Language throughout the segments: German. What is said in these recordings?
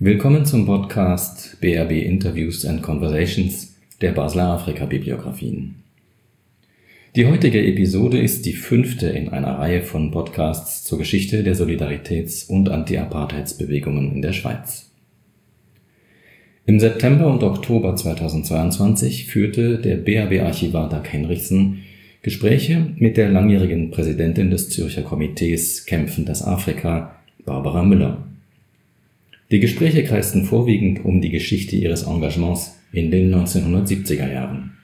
Willkommen zum Podcast BRB Interviews and Conversations der Basler Afrika-Bibliographien. Die heutige Episode ist die 5. in einer Reihe von Podcasts zur Geschichte der Solidaritäts- und Anti-Apartheidsbewegungen in der Schweiz. Im September und Oktober 2022 führte der BRB-Archivar Dag Henrichsen Gespräche mit der langjährigen Präsidentin des Zürcher Komitees Kämpfendes Afrika, Barbara Müller. Die Gespräche kreisten vorwiegend um die Geschichte ihres Engagements in den 1970er Jahren.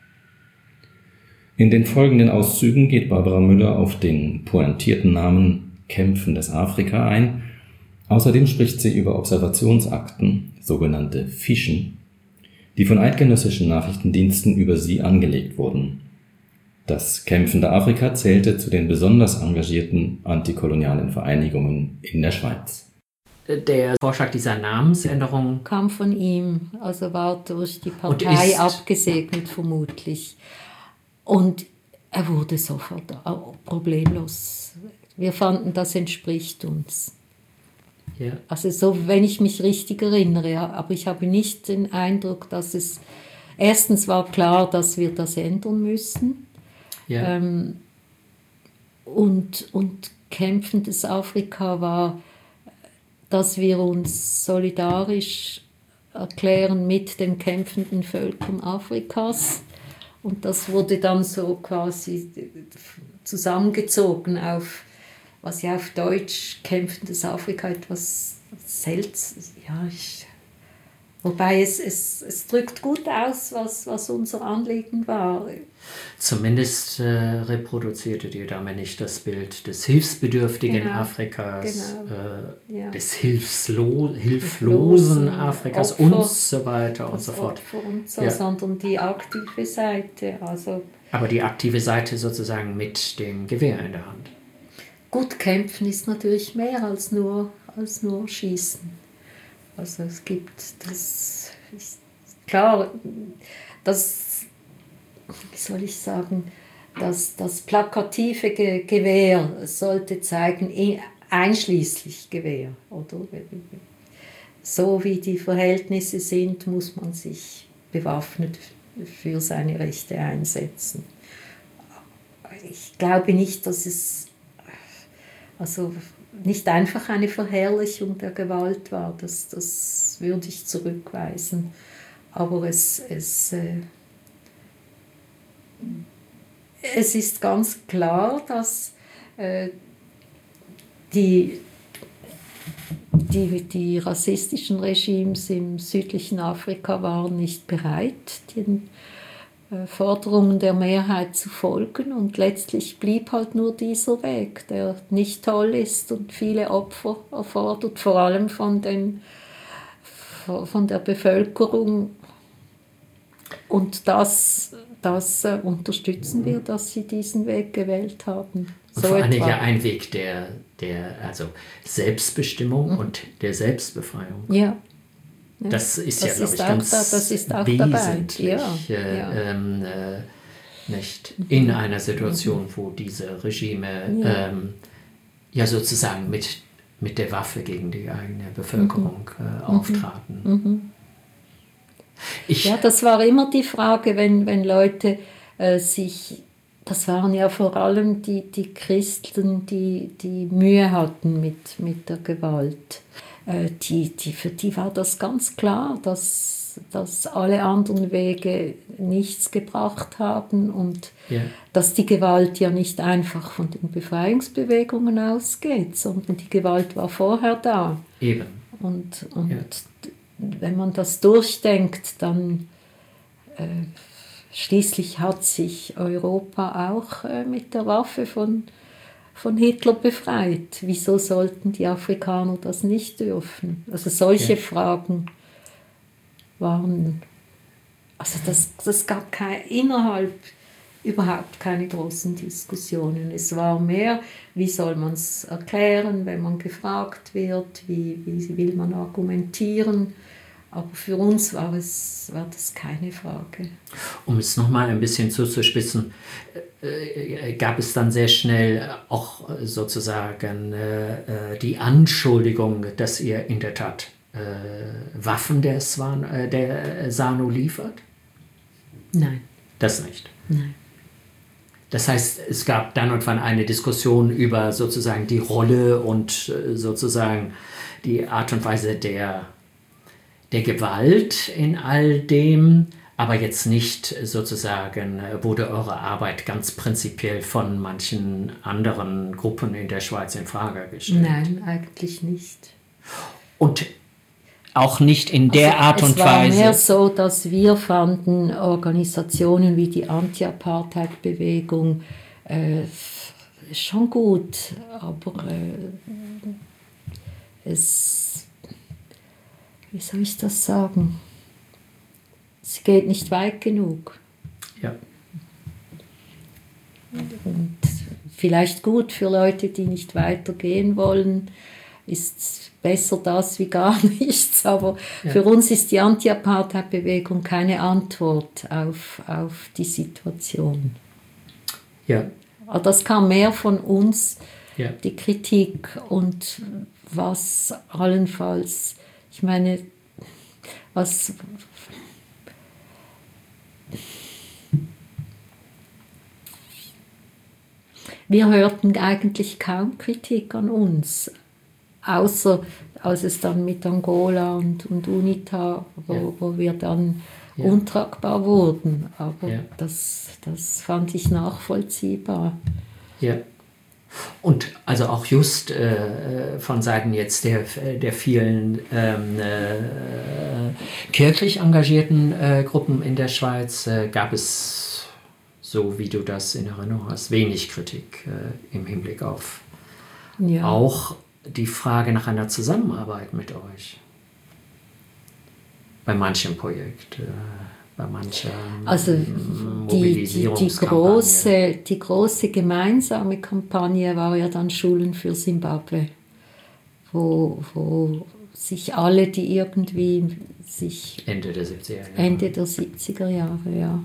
In den folgenden Auszügen geht Barbara Müller auf den pointierten Namen Kämpfendes Afrika ein. Außerdem spricht sie über Observationsakten, sogenannte Fischen, die von eidgenössischen Nachrichtendiensten über sie angelegt wurden. Das Kämpfende Afrika zählte zu den besonders engagierten antikolonialen Vereinigungen in der Schweiz. Der Vorschlag dieser Namensänderung kam von ihm, also war durch die Partei abgesegnet vermutlich. Und er wurde sofort problemlos. Wir fanden, das entspricht uns. Ja. Also so, wenn ich mich richtig erinnere, ja, aber ich habe nicht den Eindruck, dass es... Erstens war klar, dass wir das ändern müssen. Ja. Und Kämpfendes Afrika war, dass wir uns solidarisch erklären mit den kämpfenden Völkern Afrikas. Und das wurde dann so quasi zusammengezogen auf, was ja auf Deutsch Kämpfendes Afrika etwas seltsam, ja, wobei es drückt gut aus, was unser Anliegen war. Zumindest reproduzierte die Dame nicht das Bild des hilfsbedürftigen Afrikas, des hilflosen Afrikas Opfer, und so weiter und so fort. Und so, sondern die aktive Seite. Also aber die aktive Seite sozusagen mit dem Gewehr in der Hand. Gut, kämpfen ist natürlich mehr als nur schießen. Also es gibt, das ist klar, das, wie soll ich sagen, das plakative Gewehr sollte zeigen, einschließlich Gewehr, oder? So wie die Verhältnisse sind, muss man sich bewaffnet für seine Rechte einsetzen. Ich glaube nicht, dass es nicht einfach eine Verherrlichung der Gewalt war, das würde ich zurückweisen. Aber es ist ganz klar, dass die rassistischen Regimes im südlichen Afrika waren nicht bereit, den Forderungen der Mehrheit zu folgen, und letztlich blieb halt nur dieser Weg, der nicht toll ist und viele Opfer erfordert, vor allem von der Bevölkerung. Und das unterstützen wir, dass sie diesen Weg gewählt haben. Und vor allem ja ein Weg der also Selbstbestimmung und der Selbstbefreiung. Ja. Das ist ja, glaube ich, ganz wesentlich. Nicht in einer Situation, wo diese Regime ja sozusagen mit der Waffe gegen die eigene Bevölkerung auftraten. Das war immer die Frage, wenn Leute das waren ja vor allem die Christen, die Mühe hatten mit der Gewalt. Für die war das ganz klar, dass alle anderen Wege nichts gebracht haben und dass die Gewalt ja nicht einfach von den Befreiungsbewegungen ausgeht, sondern die Gewalt war vorher da. Eben. Und wenn man das durchdenkt, dann schließlich hat sich Europa auch mit der Waffe von Hitler befreit. Wieso sollten die Afrikaner das nicht dürfen? Also solche Fragen waren, also das gab innerhalb überhaupt keine großen Diskussionen. Es war mehr, wie soll man es erklären, wenn man gefragt wird, wie will man argumentieren. Aber für uns war das keine Frage. Um es nochmal ein bisschen zuzuspitzen, gab es dann sehr schnell auch sozusagen die Anschuldigung, dass ihr in der Tat Waffen der SANU liefert? Nein. Das nicht. Nein. Das heißt, es gab dann und wann eine Diskussion über sozusagen die Rolle und sozusagen die Art und Weise der Gewalt in all dem, aber jetzt nicht sozusagen, wurde eure Arbeit ganz prinzipiell von manchen anderen Gruppen in der Schweiz in Frage gestellt? Nein, eigentlich nicht. Und auch nicht in der Art und Weise? Es war mehr so, dass wir fanden, Organisationen wie die Anti-Apartheid-Bewegung schon gut, aber wie soll ich das sagen? Es geht nicht weit genug. Ja. Und vielleicht gut für Leute, die nicht weitergehen wollen, ist besser das wie gar nichts. Aber für uns ist die Anti-Apartheid-Bewegung keine Antwort auf die Situation. Ja. Aber das kam mehr von uns, Ja. die Kritik, und was allenfalls, ich meine, was... Wir hörten eigentlich kaum Kritik an uns, außer als es dann mit Angola und UNITA, wo wir dann untragbar wurden. Aber das fand ich nachvollziehbar. Ja. Und also auch just von Seiten jetzt der vielen kirchlich engagierten Gruppen in der Schweiz gab es, so wie du das in Erinnerung hast, wenig Kritik im Hinblick auf auch die Frage nach einer Zusammenarbeit mit euch. Bei manchem Projekt, bei mancher Mobilisierungskampagne. Die große gemeinsame Kampagne war ja dann Schulen für Simbabwe, wo sich alle, die irgendwie sich... Ende der 70er Jahre. Ende der 70er Jahre, ja.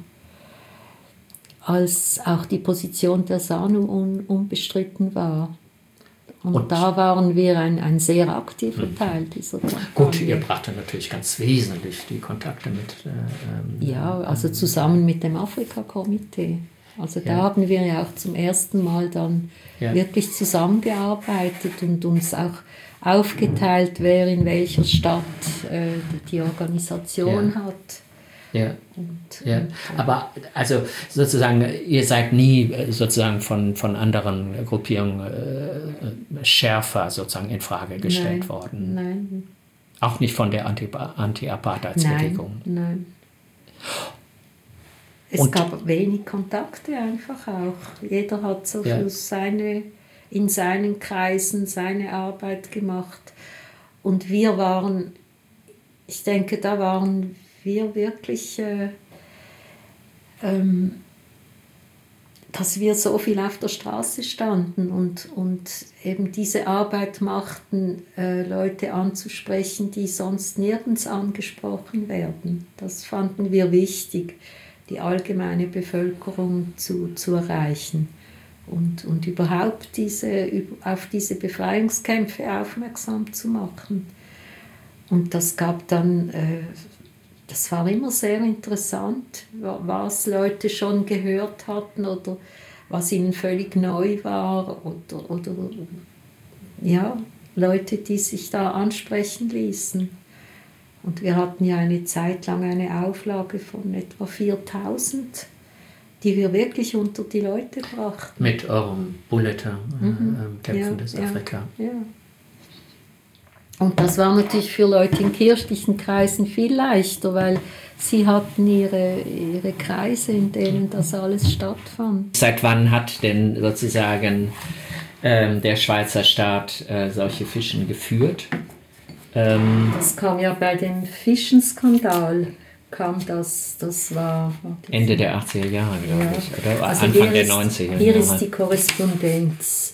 Als auch die Position der SANU unbestritten war. Und da waren wir ein sehr aktiver Teil dieser Kampagne. Gut, ihr brachtet natürlich ganz wesentlich die Kontakte mit... also zusammen mit dem Afrika-Komitee. Also da haben wir ja auch zum ersten Mal dann wirklich zusammengearbeitet und uns auch aufgeteilt, wer in welcher Stadt die Organisation hat. Ja. Aber also sozusagen, ihr seid nie sozusagen von anderen Gruppierungen schärfer sozusagen in Frage gestellt worden. Nein. Auch nicht von der Anti-Apartheidsbewegung. Nein. Es gab wenig Kontakte einfach auch. Jeder hat so in seinen Kreisen seine Arbeit gemacht. Und wir waren, ich denke, da waren wir wirklich, dass wir so viel auf der Straße standen und eben diese Arbeit machten, Leute anzusprechen, die sonst nirgends angesprochen werden. Das fanden wir wichtig, die allgemeine Bevölkerung zu erreichen und überhaupt auf diese Befreiungskämpfe aufmerksam zu machen. Und das gab dann... Das war immer sehr interessant, was Leute schon gehört hatten oder was ihnen völlig neu war oder Leute, die sich da ansprechen ließen. Und wir hatten ja eine Zeit lang eine Auflage von etwa 4000, die wir wirklich unter die Leute brachten. Mit eurem Bulletin, Kämpfendes Afrika. Ja. Und das war natürlich für Leute in kirchlichen Kreisen viel leichter, weil sie hatten ihre Kreise, in denen das alles stattfand. Seit wann hat denn sozusagen der Schweizer Staat solche Fischen geführt? Das kam ja bei dem Fischenskandal, das war... Ende der 80er Jahre, glaube ich, oder also Anfang der 90er Jahre. Hier ist die Korrespondenz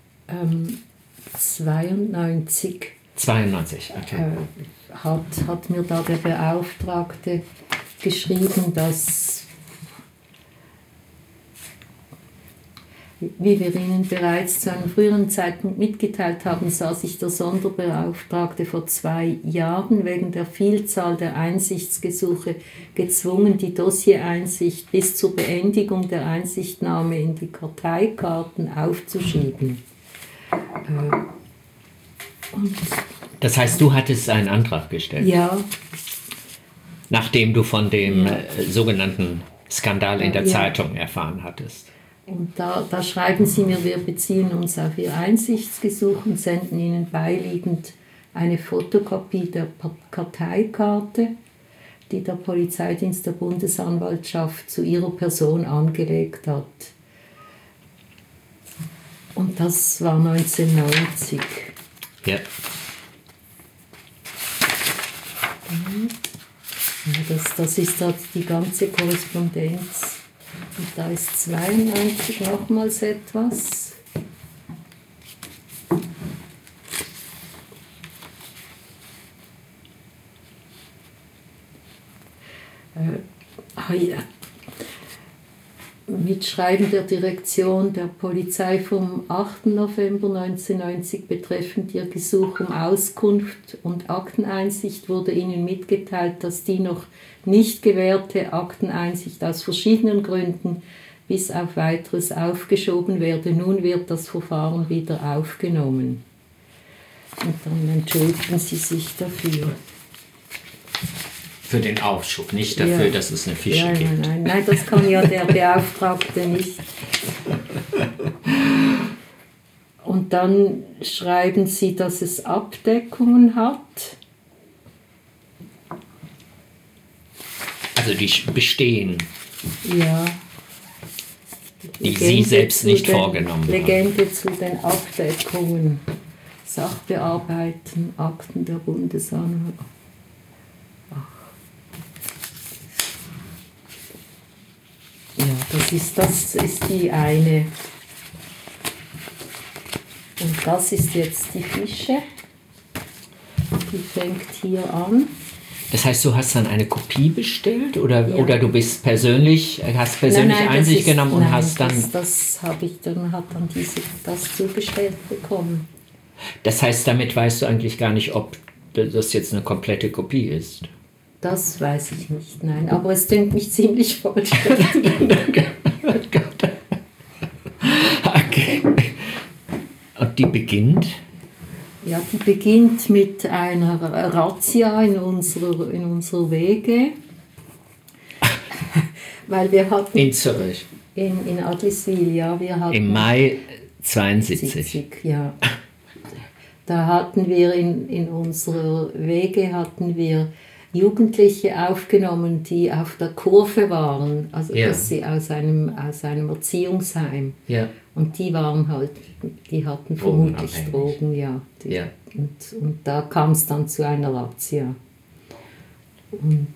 92. 92, okay. Hat mir da der Beauftragte geschrieben, dass Wie wir Ihnen bereits zu einem früheren Zeitpunkt mitgeteilt haben, sah sich der Sonderbeauftragte vor 2 Jahren wegen der Vielzahl der Einsichtsgesuche gezwungen, die Dossiereinsicht bis zur Beendigung der Einsichtnahme in die Karteikarten aufzuschieben. Das heißt, du hattest einen Antrag gestellt? Ja. Nachdem du von dem sogenannten Skandal in der Zeitung erfahren hattest. Und da schreiben sie mir, wir beziehen uns auf Ihr Einsichtsgesuch und senden Ihnen beiliegend eine Fotokopie der Karteikarte, die der Polizeidienst der Bundesanwaltschaft zu Ihrer Person angelegt hat. Und das war 1990. Ja. Das ist da die ganze Korrespondenz. Und da ist 92 nochmals etwas. Mitschreiben der Direktion der Polizei vom 8. November 1990 betreffend Ihr Gesuch um Auskunft und Akteneinsicht wurde Ihnen mitgeteilt, dass die noch nicht gewährte Akteneinsicht aus verschiedenen Gründen bis auf Weiteres aufgeschoben werde. Nun wird das Verfahren wieder aufgenommen. Und dann entschuldigen Sie sich dafür. Für den Aufschub, nicht dafür, dass es eine Fische gibt. Nein, das kann ja der Beauftragte nicht. Und dann schreiben Sie, dass es Abdeckungen hat. Also die bestehen. Ja. Die Sie selbst nicht vorgenommen haben. Legende zu den Abdeckungen. Sachbearbeiten, Akten der Bundesanwaltschaft. Ja, das ist die eine. Und das ist jetzt die Fische. Die fängt hier an. Das heißt, du hast dann eine Kopie bestellt oder du bist hast persönlich Einsicht genommen und hast dann... Das habe ich dann, hat dann das zugestellt bekommen. Das heißt, damit weißt du eigentlich gar nicht, ob das jetzt eine komplette Kopie ist. Das weiß ich nicht, nein. Aber es klingt mich ziemlich vollständig. Okay. Und die beginnt? Ja, die beginnt mit einer Razzia in unserer Wege. Weil wir hatten... In Zürich? In Adliswil, ja. Wir hatten im Mai 72. Ja. Da hatten wir in unserer Wege Jugendliche aufgenommen, die auf der Kurve waren, also dass sie aus einem Erziehungsheim. Ja. Und die hatten vermutlich Drogen, ja. Und da kam es dann zu einer Razzia. Und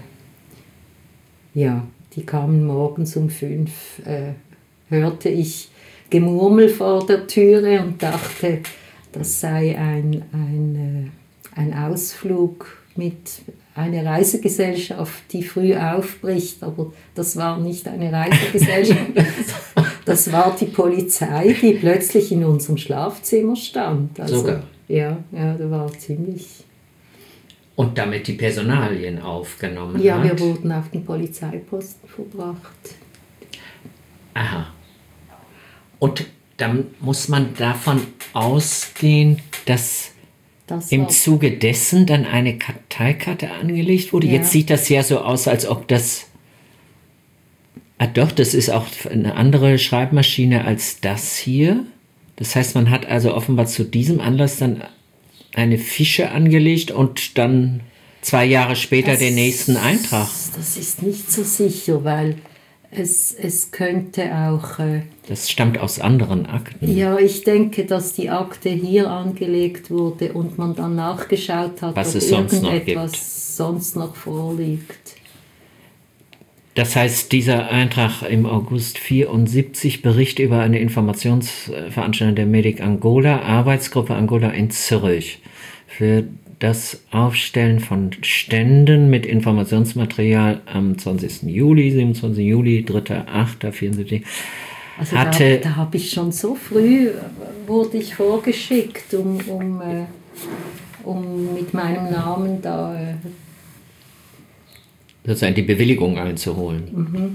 die kamen morgens um 5, hörte ich Gemurmel vor der Türe und dachte, das sei ein Ausflug mit einer Reisegesellschaft, die früh aufbricht, aber das war nicht eine Reisegesellschaft, das war die Polizei, die plötzlich in unserem Schlafzimmer stand. Also, sogar? Ja, da war ziemlich... Und damit die Personalien aufgenommen hat? Ja, wir wurden auf den Polizeiposten verbracht. Aha. Und dann muss man davon ausgehen, dass im Zuge dessen dann eine Karteikarte angelegt wurde. Ja. Jetzt sieht das ja so aus, als ob das... Doch, das ist auch eine andere Schreibmaschine als das hier. Das heißt, man hat also offenbar zu diesem Anlass dann eine Fische angelegt und dann 2 Jahre später den nächsten Eintrag. Das ist nicht so sicher, weil es könnte auch... das stammt aus anderen Akten. Ja, ich denke, dass die Akte hier angelegt wurde und man dann nachgeschaut hat, was ob es sonst irgendetwas sonst noch vorliegt. Das heißt, dieser Eintrag im August 74, Bericht über eine Informationsveranstaltung der Medic Angola, Arbeitsgruppe Angola in Zürich, für das Aufstellen von Ständen mit Informationsmaterial am 20. Juli, 27. Juli, 3.8.74. Also hatte... da habe ich schon so früh, wurde ich vorgeschickt, um mit meinem Namen da... sozusagen die Bewilligung einzuholen.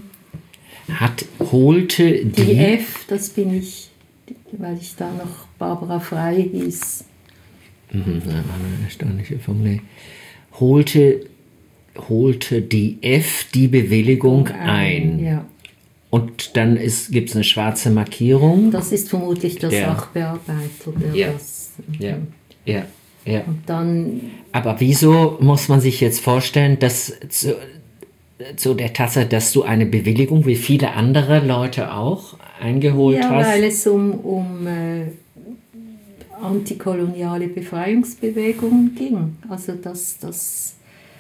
Holte Die F, das bin ich, weil ich da noch Barbara Frei hieß. Das war eine erstaunliche Formulierung. Holte die F die Bewilligung ein. Ja. Und dann gibt es eine schwarze Markierung. Das ist vermutlich der Sachbearbeiter, der das... Ja. Und dann... Aber wieso muss man sich jetzt vorstellen, dass zu der Tatsache, dass du eine Bewilligung, wie viele andere Leute auch, eingeholt hast? Ja, weil es um antikoloniale Befreiungsbewegungen ging. Also das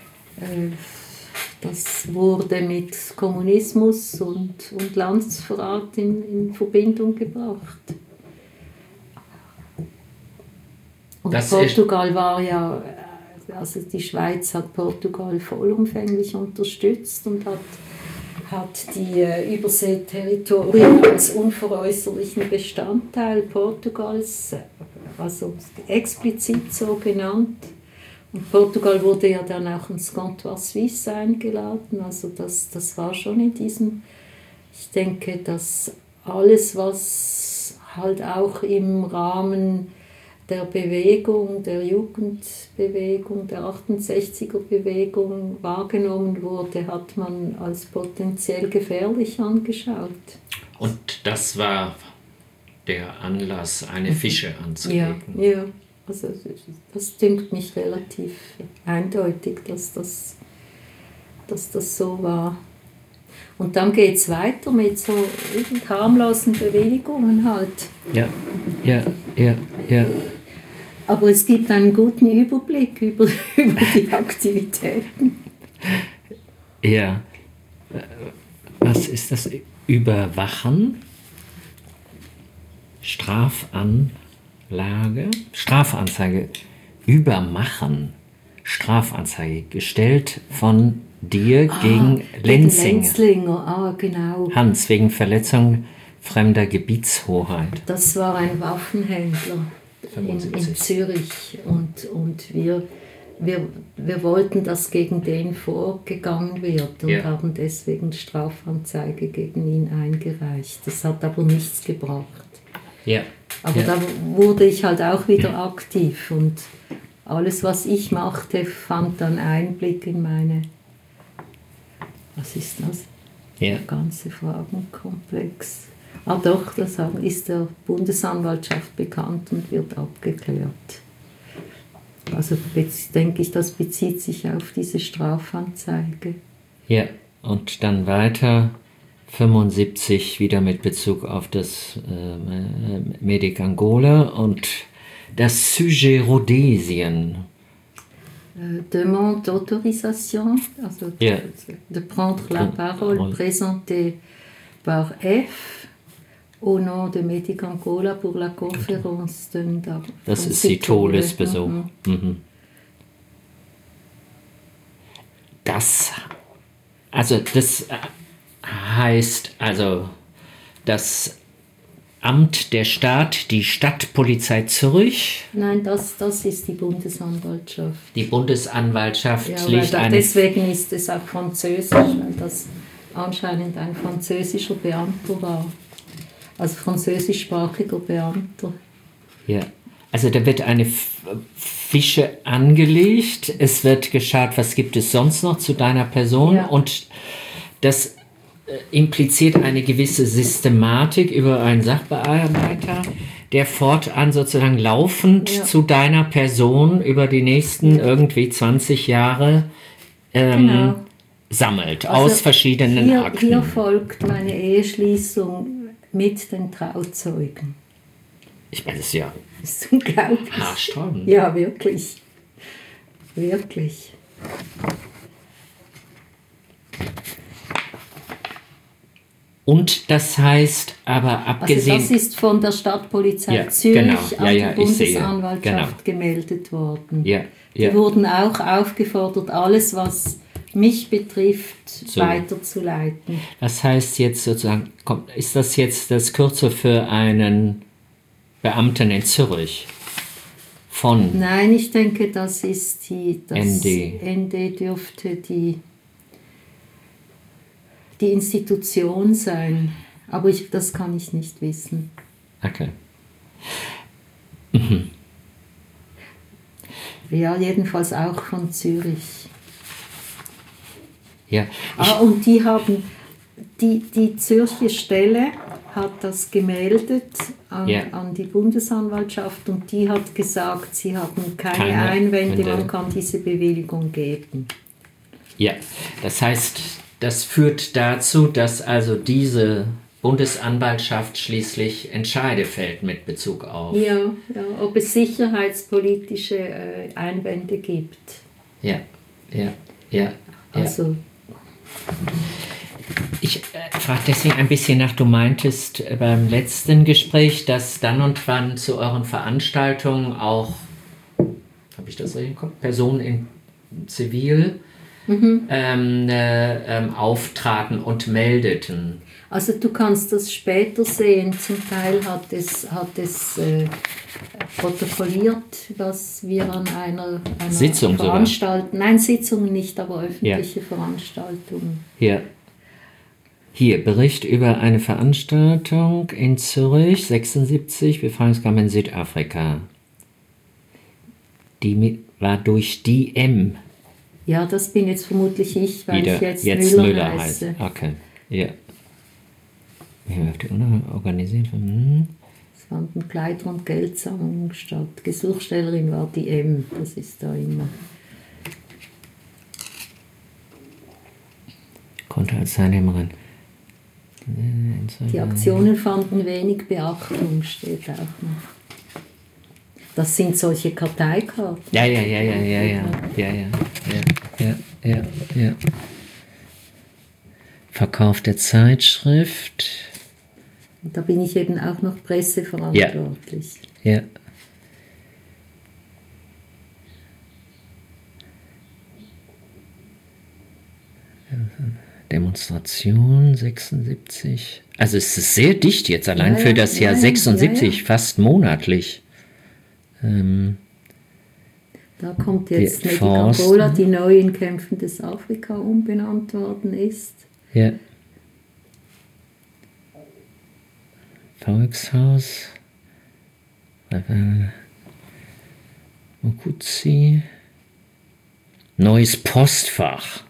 wurde mit Kommunismus und Landsverrat in Verbindung gebracht. Und Das Portugal war ja, also die Schweiz hat Portugal vollumfänglich unterstützt und hat die Überseeterritorien als unveräußerlichen Bestandteil Portugals, also explizit so genannt. Und Portugal wurde ja dann auch ins Comptoir Suisse eingeladen, also das war schon in diesem, ich denke, dass alles, was halt auch im Rahmen der Bewegung, der Jugendbewegung, der 68er-Bewegung wahrgenommen wurde, hat man als potenziell gefährlich angeschaut. Und das war der Anlass, eine Fische anzulegen. Ja, also das dünkt mich relativ eindeutig, dass das so war. Und dann geht es weiter mit so harmlosen Bewegungen halt. Ja. Aber es gibt einen guten Überblick über die Aktivitäten. Ja. Was ist das? Überwachen? Strafanzeige. Übermachen. Strafanzeige gestellt von dir gegen Lenzlinger, genau. Hans, wegen Verletzung fremder Gebietshoheit. Das war ein Waffenhändler in Zürich und wir wollten, dass gegen den vorgegangen wird und haben deswegen Strafanzeige gegen ihn eingereicht. Das hat aber nichts gebracht. Ja. Aber da wurde ich halt auch wieder aktiv und alles, was ich machte, fand dann Einblick in meine... Was ist das? Ja. Der ganze Fragenkomplex. Ah doch, das ist der Bundesanwaltschaft bekannt und wird abgeklärt. Also denke ich, das bezieht sich auf diese Strafanzeige. Ja, und dann weiter 75 wieder mit Bezug auf das Medic Angola und das Sujet Rhodesien. Demande d'autorisation, also de prendre la parole présentée par F au nom de Medic Angola pour la conférence de Das ist Sitoles-Besuch. Das heißt also, das Amt der Staat, die Stadtpolizei Zürich? Nein, das ist die Bundesanwaltschaft. Die Bundesanwaltschaft deswegen ist es auch französisch, weil das anscheinend ein französischer Beamter war. Also französischsprachiger Beamter. Ja, also da wird eine Fische angelegt, es wird geschaut, was gibt es sonst noch zu deiner Person und das impliziert eine gewisse Systematik über einen Sachbearbeiter, der fortan sozusagen laufend zu deiner Person über die nächsten irgendwie 20 Jahre sammelt, also aus verschiedenen Akten. Hier folgt meine Eheschließung mit den Trauzeugen. Ich meine, das ist ja unglaublich. haarsträubend. Ja, wirklich. Wirklich. Und das heißt aber abgesehen... Also das ist von der Stadtpolizei Zürich an die Bundesanwaltschaft gemeldet worden. Ja. Die wurden auch aufgefordert, alles, was mich betrifft, So. weiterzuleiten. Was heißt jetzt sozusagen, ist das jetzt das Kürzel für einen Beamten in Zürich? Von Nein, ich denke, das ist das ND. ND dürfte die Institution sein. Aber das kann ich nicht wissen. Okay. Ja, jedenfalls auch von Zürich. Ja, Und die haben, die Zürcher Stelle hat das gemeldet Ja. an die Bundesanwaltschaft und die hat gesagt, sie haben keine Keine Einwände, Einwände. man kann diese Bewilligung geben. ja, das heißt, das führt dazu, dass also diese Bundesanwaltschaft schließlich Entscheide fällt mit Bezug auf. Ja, ob es sicherheitspolitische Einwände gibt. Ja, ja, ja. Also, Ich frage deswegen ein bisschen nach, du meintest beim letzten Gespräch, dass dann und wann zu euren Veranstaltungen auch, habe ich das richtig im Kopf, Personen in Zivil auftraten und meldeten. also du kannst das später sehen. Zum Teil hat es protokolliert, was wir an einer Sitzung sogar. Veranstaltung, nein, Sitzungen nicht, aber öffentliche Veranstaltungen. Hier, Bericht über eine Veranstaltung in Zürich, 76, Befreiungskampf in Südafrika. Die war durch die M. Ja, das bin jetzt vermutlich ich, weil Wieder ich jetzt Müller heißt. heiße. Okay, ja. Organisiert. Es fanden Kleider- und Geldsammlungen statt. Gesuchstellerin war die M, das ist da immer. Konnte als Teilnehmerin. Die Aktionen fanden wenig Beachtung, steht auch noch. Das sind solche Karteikarten. Ja. Verkauf der Zeitschrift. Und da bin ich eben auch noch presseverantwortlich. Ja. Demonstration 76. Also es ist sehr dicht jetzt, allein für das Jahr 76, fast monatlich. Da kommt jetzt Die Medicapola, die neu in Kämpfendes Afrika umbenannt worden ist. Ja. Volkshaus. Mokuzi. Neues Postfach.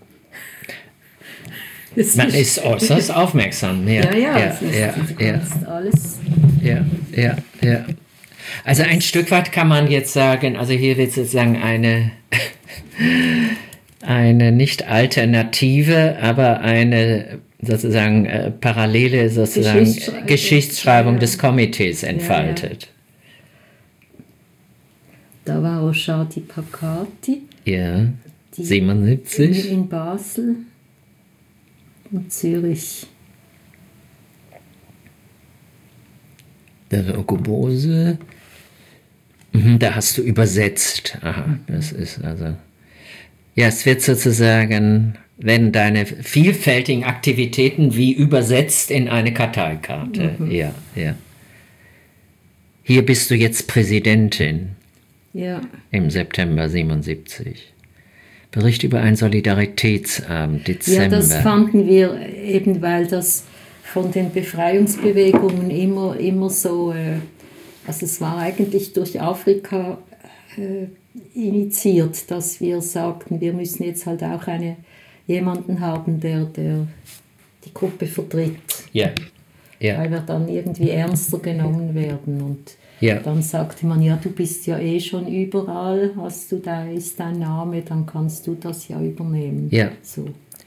Man ist äußerst aufmerksam. Du kannst alles. Ja. Also ein Stück weit kann man jetzt sagen, also hier wird sozusagen eine nicht Alternative, aber eine sozusagen parallele sozusagen Geschichtsschreibung des Komitees entfaltet. Da war auch Shadi Pakati. Ja, 77. In Basel und Zürich. Der Okobose. Da hast du übersetzt. Aha, das ist also. Ja, es wird sozusagen, wenn deine vielfältigen Aktivitäten wie übersetzt in eine Karteikarte. Ja. Hier bist du jetzt Präsidentin. Ja. Im September 77. Bericht über einen Solidaritätsabend, Dezember. Ja, das fanden wir eben, weil das von den Befreiungsbewegungen immer so, also es war eigentlich durch Afrika initiiert, dass wir sagten, wir müssen jetzt halt auch jemanden haben, der die Gruppe vertritt. Ja. Weil wir dann irgendwie ernster genommen werden. Und Ja. dann sagte man, ja, du bist ja eh schon überall, da ist dein Name, dann kannst du das ja übernehmen. Ja. So.